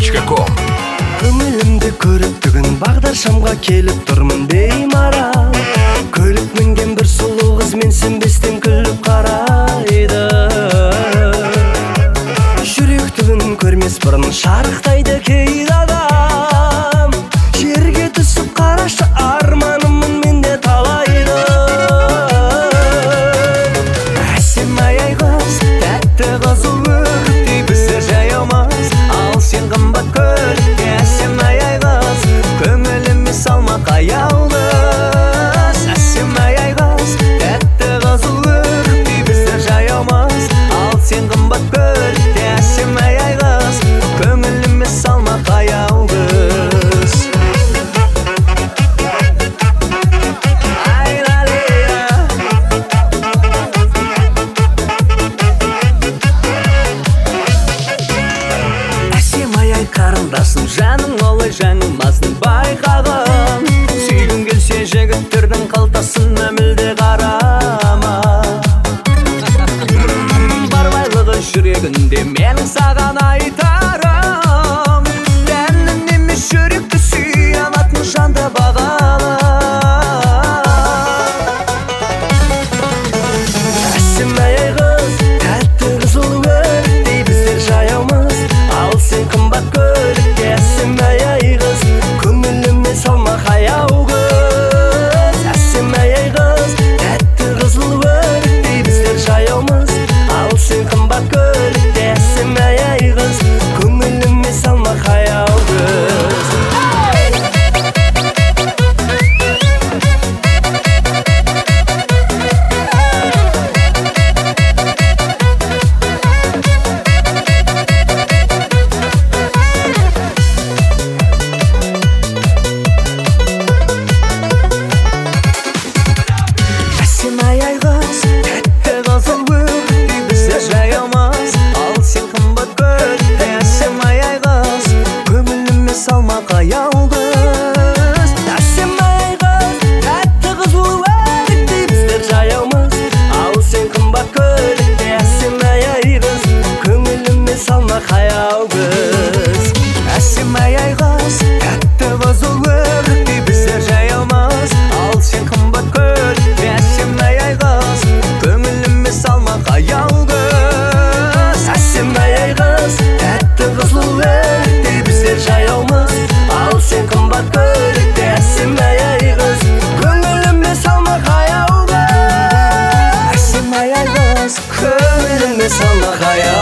gmail.com. Көңілімді көріп бүгін бағдаршамға келіп тұрмын беймарал. Көлік мінген бір сұлу қыз мен сенбестен күліп қарайды. Жүрек түбін көрмес бұрын шарықтайды кейде адам. Жерге түсіп қарашы, арманымын менде талайды. Әсем ай қыз, тәтті қызыл өріктей біздер жаяумыз, ал сен қымбат көлікке. Әсем ай қыз, көңіліме салмақ аяулыз. Әсем ай қыз, тәтті қызыл өріктей біздер жаяумыз, ал сен қымбат көлікке. Әсем ай қыз, көңіліме салмақ аяулыз. Әсем ай қарындасым, жаның олай жаңылмасын байқағын. Сүйгің келсе жігіттердің қалтасына мүлде қарама. Бар байлығы жүрегінде менің саған айтарым. Тәнін емес жүректі сүй, алатын жанды бағала. Әсем ай қыз, тәтті қызыл өріктей біздер жаяумыз, ал сен қымбат көлікке. Әсем ай қыз, көңіліме салмақ аяу қыз. Әсем ай қыз, тәтті қызыл өріктей біздер жаяумыз, ал сен қымбат көлікке. Әсем ай қыз, көңіліме салмақ аяу қыз. Әсем ай қыз, тәтті қызыл өріктей біздер жаяумыз, ал сен қымбат көлікке. Әсем ай қыз, көңіліме салмақ аяу қыз. Әсем ай қыз, тәтті қызыл өріктей біздер жаяумыз, ал сен қымбат көлікке. Әсем ай қыз, көңіліме салмақ аяу қыз. Әсем ай қыз, тәтті қызыл өріктей біздер жаяумыз, ал сен қымбат көлікке. Әсем ай қыз, көңіліме салмақ аяу қыз. Әсем ай қыз, тәтті қызыл өріктей біздер жаяумыз, ал сен қымбат көлікке. Әсем ай қыз, көңіліме салмақ аяу қыз. Әсем ай қыз, көңіліме салмақ аяу